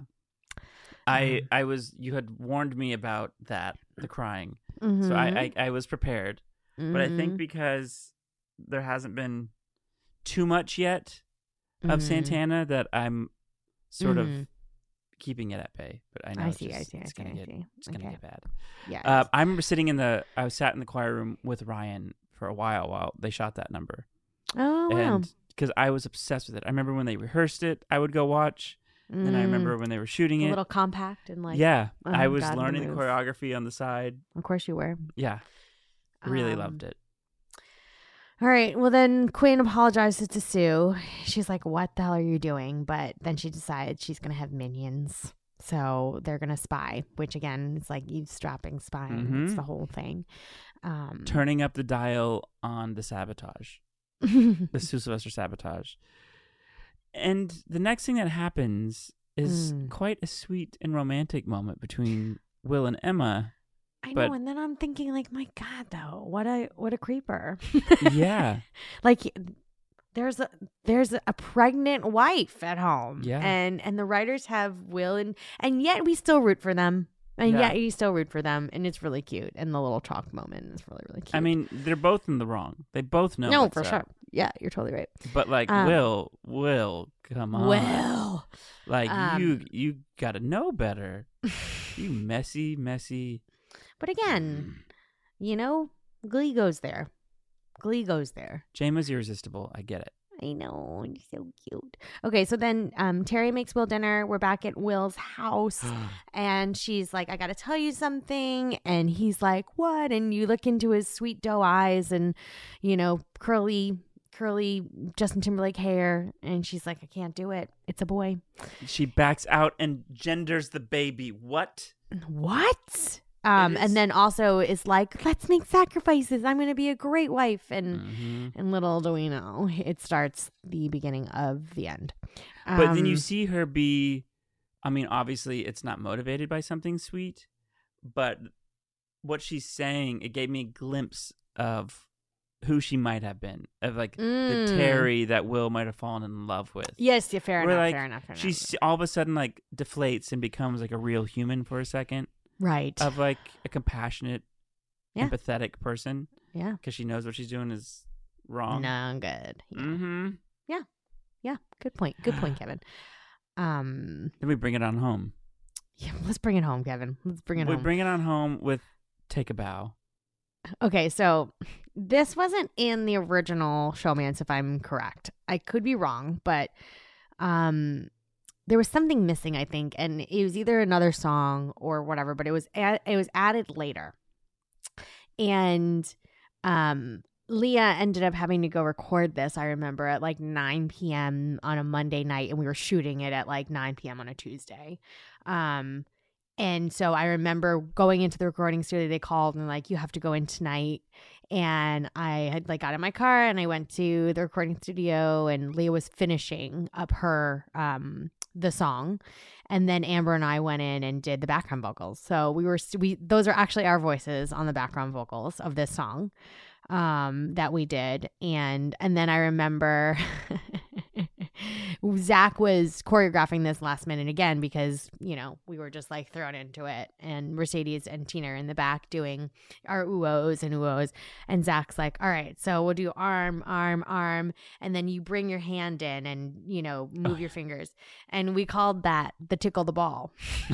I Um, I was you had warned me about that, the crying. Mhm. So I, I I was prepared. But I think Mhm. because there hasn't been too much yet of Mhm. Santana that I'm sort of Mhm. keeping it at bay. But I know I it's see, I just- see, I it's see, gonna I get see. it's gonna Okay. get bad. Yeah. Uh, I remember sitting in the I was sat in the choir room with Ryan for a while while they shot that number. oh, wow. And because I was obsessed with it. I remember when they rehearsed it, I would go watch. And I Mm. remember when they were shooting a it. little compact and like, yeah, oh, I was God, the learning the moves. choreography on the side. Of course you were. Yeah, really Um, loved it. All right. Well, then Quinn apologizes to Sue. She's like, what the hell are you doing? But then she decides she's going to have minions. So they're going to spy, which again, is like eavesdropping, spying. Mhm. It's the whole thing. Um, Turning up the dial on the sabotage, the Sue Sylvester sabotage. And the next thing that happens is Mm. quite a sweet and romantic moment between Will and Emma. I but- know. And then I'm thinking like, my God, though, what a, what a creeper. Yeah. Like there's a there's a pregnant wife at home. Yeah. And and the writers have Will and and yet we still root for them. And Yeah. yet you still root for them, and it's really cute. And the little chalk moment is really, really cute. I mean, they're both in the wrong. They both know. no, what's for up. sure. Yeah, you're totally right. But like, Um, Will, Will, come on. Well, Like um, you, you gotta know better. You messy, messy. but again, you know, Glee goes there. Glee goes there. Jama's irresistible. I get it. I know, you're so cute. Okay, so then um, Terry makes Will dinner. We're back at Will's house, and she's like, "I got to tell you something," and he's like, "What?" And you look into his sweet doe eyes, and you know, curly, curly Justin Timberlake hair, and she's like, "I can't do it. It's a boy." She backs out and genders the baby. What? What? Um, is- and then also is like, let's make sacrifices. I'm going to be a great wife. And Mhm. and little do we know, it starts the beginning of the end. But then you Um, see her be, I mean, obviously it's not motivated by something sweet, but what she's saying, it gave me a glimpse of who she might have been, of like Mm. the Terry that Will might have fallen in love with. Yes, yeah, fair Where, enough, like, fair enough, fair enough. She's all of a sudden like deflates and becomes like a real human for a second, right. of like a compassionate, Yeah. empathetic person, yeah. because she knows what she's doing is wrong. No, good. Yeah. Mm-hmm. yeah, good point. Good point, Kevin. Um, Then we bring it on home. yeah, let's bring it home, Kevin. Let's bring it we home. bring it on home with Take a Bow. Okay, so this wasn't in the original Showmance, if I'm correct. I could be wrong, but um, there was something missing, I think, and it was either another song or whatever. But it was ad- it was added later, and um, Leah ended up having to go record this. I remember at like nine p.m. on a Monday night, and we were shooting it at like nine p.m. on a Tuesday. Um, And so I remember going into the recording studio, they called and like, you have to go in tonight. And I had like got in my car and I went to the recording studio, and Leah was finishing up her, um, the song. And then Amber and I went in and did the background vocals. So we were, we, those are actually our voices on the background vocals of this song, um, that we did. And, and then I remember Zach was choreographing this last minute again because, you know, we were just like thrown into it, and Mercedes and Tina are in the back doing our oohs and oohs, and Zach's like, all right, so we'll do arm, arm, arm, and then you bring your hand in and, you know, move Oh, your fingers. And we called that the tickle the ball.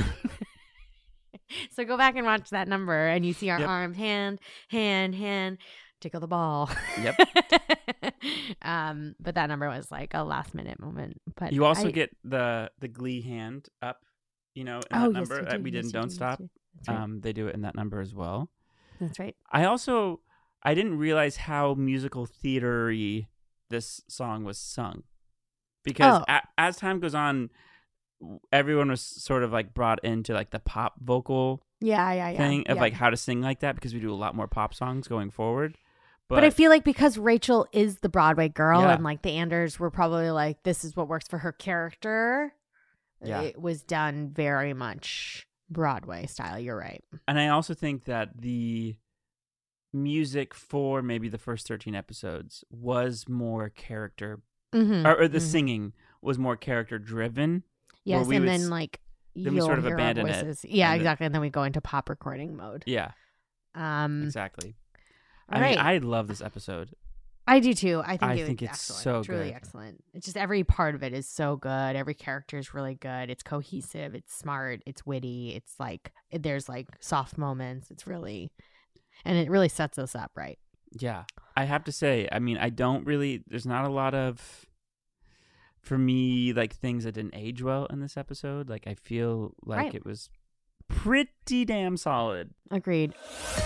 So go back and watch that number and you see our Yep. arm, hand, hand, hand, tickle the ball. Yep. um, but that number was like a last minute moment. But You also I- get the the Glee hand up, you know, in oh, that yes, number you that do, we yes, didn't you Don't do, yes, Stop. you do. That's right. Um, they do it in that number as well. That's right. I also I didn't realize how musical theater-y this song was sung, because Oh. a, as time goes on, everyone was sort of like brought into like the pop vocal Yeah, yeah, yeah. thing of yeah. like how to sing like that, because we do a lot more pop songs going forward. But, But, I feel like because Rachel is the Broadway girl, Yeah. and like the Anders were probably like, this is what works for her character. Yeah. It was done very much Broadway style. You're right. and I also think that the music for maybe the first thirteen episodes was more character, Mm-hmm. or, or the singing was more character driven. Yes, we and would then s- like then we you'll sort of hear our abandon it, voices. Yeah, and then- exactly. And then we go into pop recording mode. Yeah, Um, exactly. all I right. mean, I love this episode. I do too. I think, I it think was it's excellent. so truly good. excellent. It's just every part of it is so good. Every character is really good. It's cohesive. It's smart. It's witty. It's like there's like soft moments. It's really, and it really sets us up right. Yeah, I have to say, I mean, I don't really. There's not a lot of, for me, like things that didn't age well in this episode. Like I feel like Right. it was pretty damn solid. Agreed.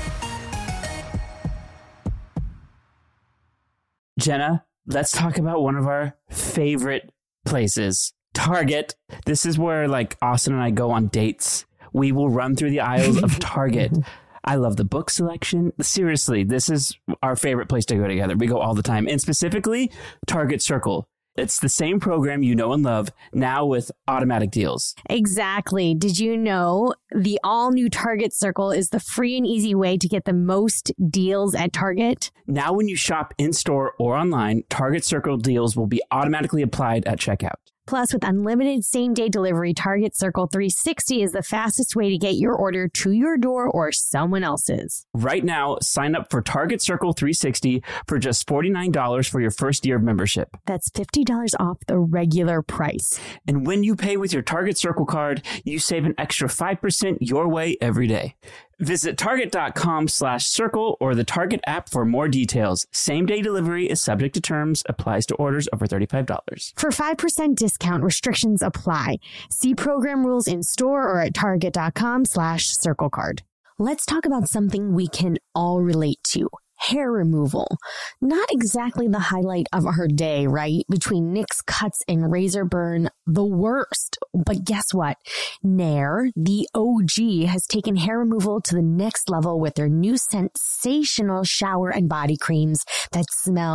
Jenna, let's talk about one of our favorite places, Target. This is where like Austin and I go on dates. We will run through the aisles of Target. I love the book selection. Seriously, this is our favorite place to go together. We go all the time, and specifically Target Circle. It's the same program you know and love, now with automatic deals. Exactly. Did you know the all new Target Circle is the free and easy way to get the most deals at Target? Now when you shop in-store or online, Target Circle deals will be automatically applied at checkout. Plus, with unlimited same-day delivery, Target Circle three sixty is the fastest way to get your order to your door or someone else's. Right now, sign up for Target Circle three sixty for just forty-nine dollars for your first year of membership. That's fifty dollars off the regular price. And when you pay with your Target Circle card, you save an extra five percent your way every day. Visit target.com slash circle or the Target app for more details. Same-day delivery is subject to terms, applies to orders over thirty-five dollars. For five percent discount, restrictions apply. See program rules in store or at target.com slash circle card. Let's talk about something we can all relate to. Hair removal. Not exactly the highlight of our day, right? Between Nick's cuts and razor burn, the worst. But guess what? Nair, the O G, has taken hair removal to the next level with their new sensational shower and body creams that smell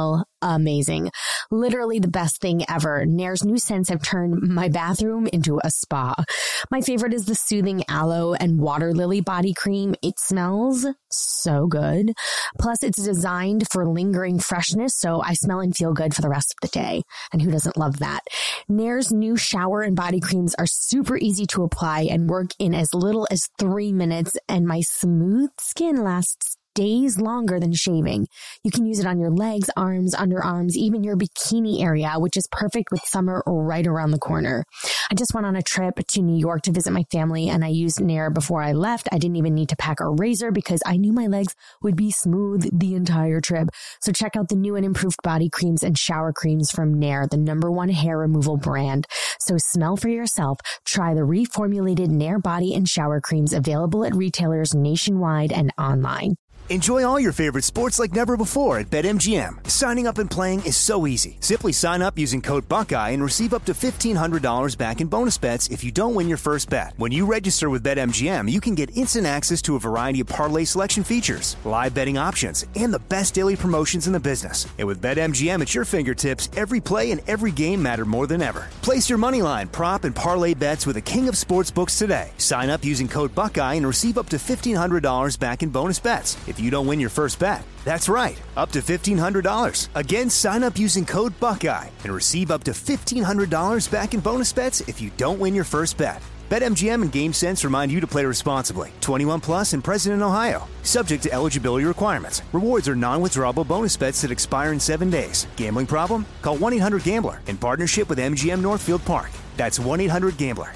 amazing. Literally the best thing ever. Nair's new scents have turned my bathroom into a spa. My favorite is the soothing aloe and water lily body cream. It smells so good. Plus, it's designed for lingering freshness, so I smell and feel good for the rest of the day. And who doesn't love that? Nair's new shower and body creams are super easy to apply and work in as little as three minutes, and my smooth skin lasts days longer than shaving. You can use it on your legs, arms, underarms, even your bikini area, which is perfect with summer right around the corner. I just went on a trip to New York to visit my family, and I used Nair before I left. I didn't even need to pack a razor because I knew my legs would be smooth the entire trip. So check out the new and improved body creams and shower creams from Nair, the number one hair removal brand. So smell for yourself. Try the reformulated Nair body and shower creams available at retailers nationwide and online. Enjoy all your favorite sports like never before at BetMGM. Signing up and playing is so easy. Simply sign up using code Buckeye and receive up to fifteen hundred dollars back in bonus bets if you don't win your first bet. When you register with BetMGM, you can get instant access to a variety of parlay selection features, live betting options, and the best daily promotions in the business. And with BetMGM at your fingertips, every play and every game matter more than ever. Place your moneyline, prop, and parlay bets with the king of sportsbooks today. Sign up using code Buckeye and receive up to fifteen hundred dollars back in bonus bets if you don't win your first bet. That's right, up to fifteen hundred dollars. Again, sign up using code Buckeye and receive up to fifteen hundred dollars back in bonus bets if you don't win your first bet. BetMGM and GameSense remind you to play responsibly. twenty-one plus and present in Ohio. Subject to eligibility requirements. Rewards are non-withdrawable bonus bets that expire in seven days. Gambling problem? Call one eight hundred gambler in partnership with M G M Northfield Park. That's one eight hundred gambler.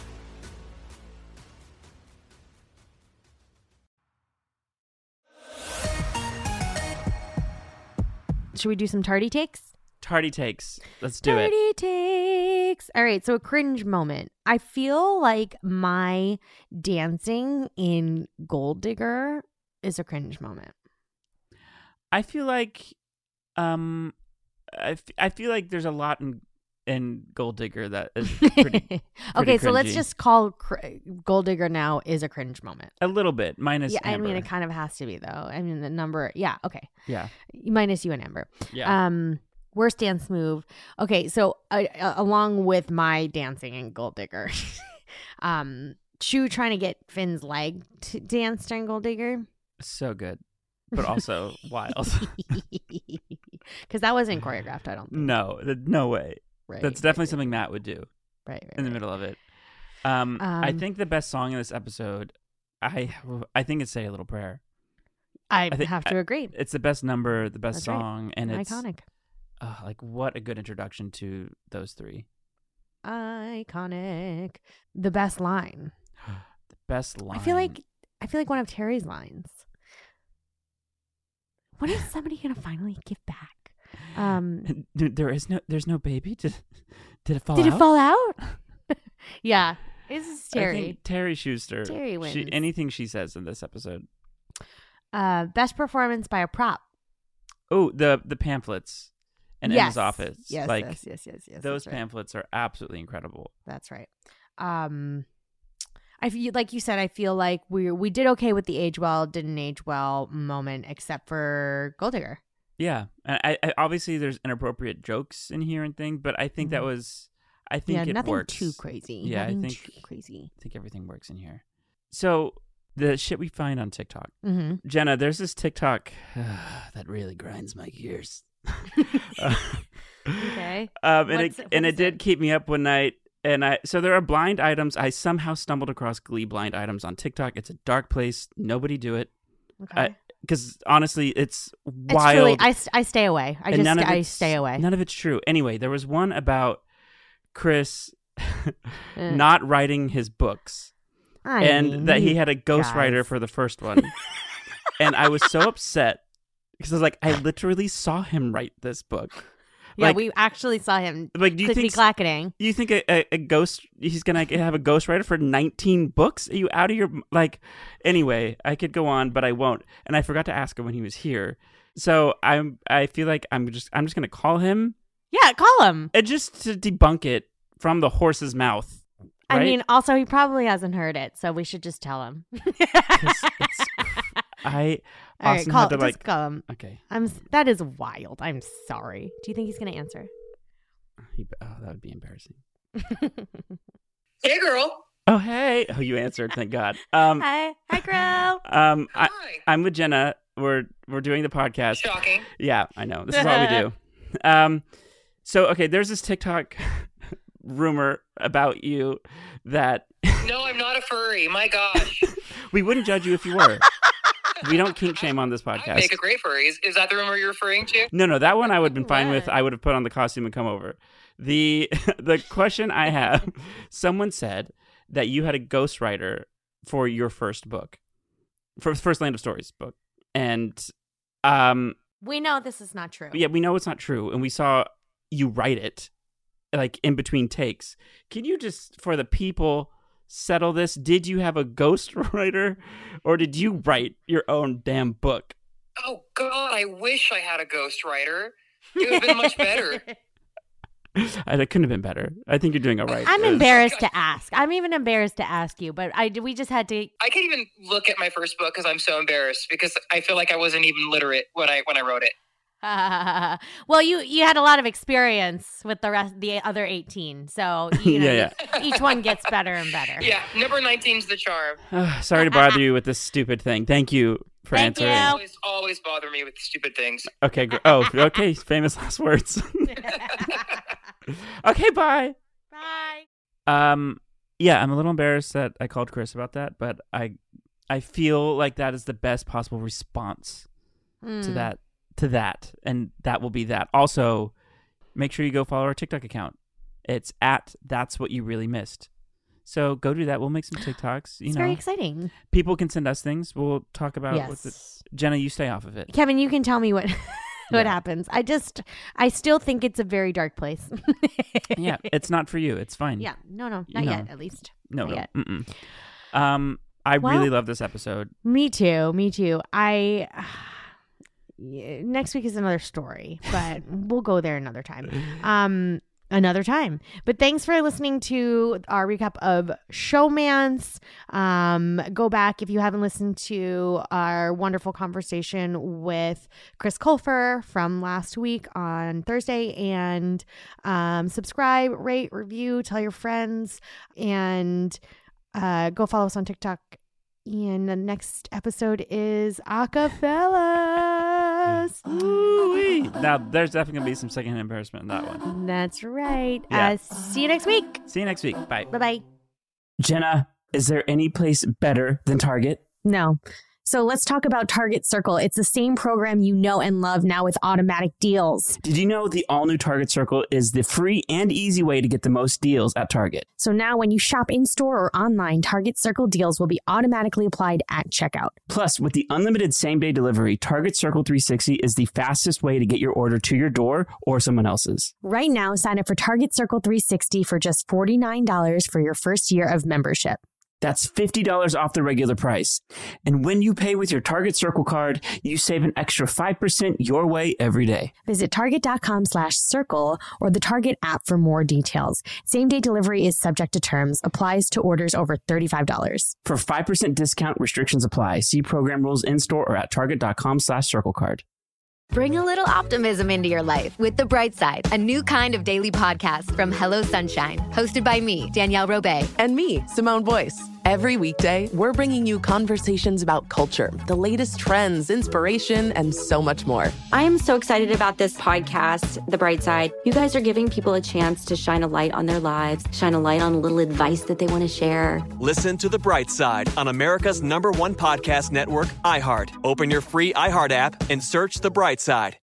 Should we do some tardy takes? Tardy takes. Let's do tardy it. takes. All right. So a cringe moment. I feel like my dancing in Gold Digger is a cringe moment. I feel like, um, I, f- I feel like there's a lot in in Gold Digger that is pretty. pretty okay, so cringy. let's just call cr- Gold Digger now is a cringe moment. A little bit minus. Yeah, Amber. I mean it kind of has to be though. I mean the number. Yeah. Okay. Yeah. Minus you and Amber. Yeah. Um. Worst dance move. Okay, so uh, uh, along with my dancing in Gold Digger, um, Shu trying to get Finn's leg to dance during Gold Digger. So good, but also wild. Because that wasn't choreographed. I don't think. No, th- no way. Right. That's definitely something Matt would do. Right. right in the right. middle of it. Um, Um, I think the best song in this episode, I I think it's "Say a Little Prayer." I, I think- have to I- agree. It's the best number, the best That's right. song, and it's Iconic. uh, like what a good introduction to those three. Iconic. The best line. The best line. I feel like I feel like one of Terry's lines. When is somebody gonna finally give back? Um, Dude, there is no, there's no baby. Did did it fall did out? it fall out? Yeah, this is I Terry. think Terry Schuster. Terry wins. She, anything she says in this episode. Uh, best performance by a prop. Oh, the the pamphlets in yes. Emma's office. Yes, like yes, yes, yes, yes. those that's right. pamphlets are absolutely incredible. That's right. Um, I feel like you said. I feel like we we did okay with the age well, didn't age well moment, except for Gold Digger. Yeah, and I, I obviously there's inappropriate jokes in here and thing, but I think that Mhm. was, I think Yeah, it nothing works. too crazy. Yeah, nothing I think too crazy. I think everything works in here. So the shit we find on TikTok, Mm-hmm. Jenna, there's this TikTok that really grinds my gears. Uh, Okay. um, and What's it it- and what it is did it? keep me up one night. And I so there are blind items. I somehow stumbled across Glee blind items on TikTok. It's a dark place. Nobody do it. Okay. Because honestly, it's it's wild. truly. I, s- I stay away. I and just none of I it's- stay away. None of it's true. Anyway, there was one about Chris Eh. not writing his books, I and mean, that he you had a ghostwriter guys. for the first one. And I was so upset because I was like, I literally saw him write this book. Yeah, like- we actually saw him. Like, do you clickety think clacketing? you think a, a, a ghost? He's gonna have a ghostwriter for nineteen books? Are you out of your like? Anyway, I could go on, but I won't. And I forgot to ask him when he was here. So I'm. I feel like I'm just. I'm just gonna call him Yeah, call him. and just to debunk it from the horse's mouth. I right? mean, also he probably hasn't heard it, so we should just tell him. 'Cause it's- I All right, Austin call, had to, just like- call him. Okay. I'm. s- That is wild. I'm sorry. Do you think he's gonna answer? He, oh, that would be embarrassing. Hey, girl. Oh, hey. Oh, you answered. Thank God. Um, Hi, hi, Crow. um, I, Hi. I'm with Jenna. We're we're doing the podcast. Shocking. Yeah, I know. This is all we do. Um, so okay, there's this TikTok rumor about you that No, I'm not a furry. My gosh. we wouldn't judge you if you were. We don't kink shame on this I podcast. make a great furry. Is, is that the rumor you're referring to? No, no, that one I would have been fine with. What? I would have put on the costume and come over. The the question I have, someone said that you had a ghostwriter for your first book, for first Land of Stories book, and um, We know this is not true. yeah, we know it's not true, and we saw you write it, like in between takes. Can you just, for the people, settle this? Did you have a ghostwriter, or did you write your own damn book? Oh, God. I wish I had a ghostwriter. It would have been much better. I, that couldn't have been better. I think you're doing all right. I'm It was- embarrassed to ask. I'm even embarrassed to ask you, but I we just had to. I can't even look at my first book because I'm so embarrassed because I feel like I wasn't even literate when I when I wrote it. well, you you had a lot of experience with the rest, the other eighteen, so you know, Yeah, each one gets better and better. Yeah, number nineteen's the charm. Ugh, sorry to bother you with this stupid thing. Thank you for Thank answering. you. Always, always bother me with stupid things. Okay. Gr- oh, okay. Famous last words. Okay. Bye. Bye. Um. Yeah, I'm a little embarrassed that I called Chris about that, but I, I feel like that is the best possible response to Mm. that. To that, and that will be that. Also, make sure you go follow our TikTok account. It's at That's What You Really Missed. So go do that. We'll make some TikToks. You It's know, very exciting. people can send us things. We'll talk about Yes. what the Jenna. You stay off of it. Kevin, you can tell me what what Yeah. happens. I just, I still think it's a very dark place. Yeah, it's not for you. It's fine. Yeah. No, no, You not know. yet, at least. No, Not no. yet. Mm-mm. Um, I Well- really love this episode. Me too. Me too. I. Yeah, next week is another story, but we'll go there another time. Um, another time. But thanks for listening to our recap of Showmance. Um, go back if you haven't listened to our wonderful conversation with Chris Colfer from last week on Thursday, and um, subscribe, rate, review, tell your friends, and uh, go follow us on TikTok. And the next episode is Acapellas. Ooh-wee. Now, there's definitely going to be some secondhand embarrassment in that one. That's right. Yeah. Uh, see you next week. See you next week. Bye. Bye bye. Jenna, is there any place better than Target? No. So let's talk about Target Circle. It's the same program you know and love now with automatic deals. Did you know the all-new Target Circle is the free and easy way to get the most deals at Target? So now when you shop in-store or online, Target Circle deals will be automatically applied at checkout. Plus, with the unlimited same-day delivery, Target Circle three sixty is the fastest way to get your order to your door or someone else's. Right now, sign up for Target Circle three sixty for just forty-nine dollars for your first year of membership. That's fifty dollars off the regular price. And when you pay with your Target Circle card, you save an extra five percent your way every day. Visit target.com slash circle or the Target app for more details. Same-day delivery is subject to terms, applies to orders over thirty-five dollars. For five percent discount, restrictions apply. See program rules in-store or at target.com slash circle card. Bring a little optimism into your life with The Bright Side, a new kind of daily podcast from Hello Sunshine, hosted by me, Danielle Robay. And me, Simone Boyce. Every weekday, we're bringing you conversations about culture, the latest trends, inspiration, and so much more. I am so excited about this podcast, The Bright Side. You guys are giving people a chance to shine a light on their lives, shine a light on a little advice that they want to share. Listen to The Bright Side on America's number one podcast network, iHeart. Open your free iHeart app and search The Bright Side.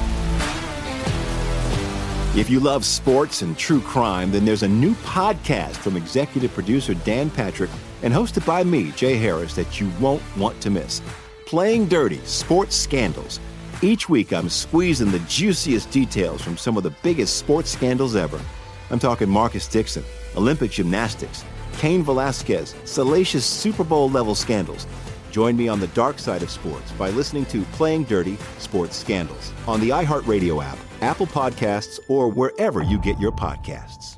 If you love sports and true crime, then there's a new podcast from executive producer Dan Patrick and hosted by me, Jay Harris, that you won't want to miss. Playing Dirty: Sports Scandals. Each week, I'm squeezing the juiciest details from some of the biggest sports scandals ever. I'm talking Marcus Dixon, Olympic gymnastics, Cain Velasquez, salacious Super Bowl-level scandals. Join me on the dark side of sports by listening to Playing Dirty: Sports Scandals on the iHeartRadio app, Apple Podcasts, or wherever you get your podcasts.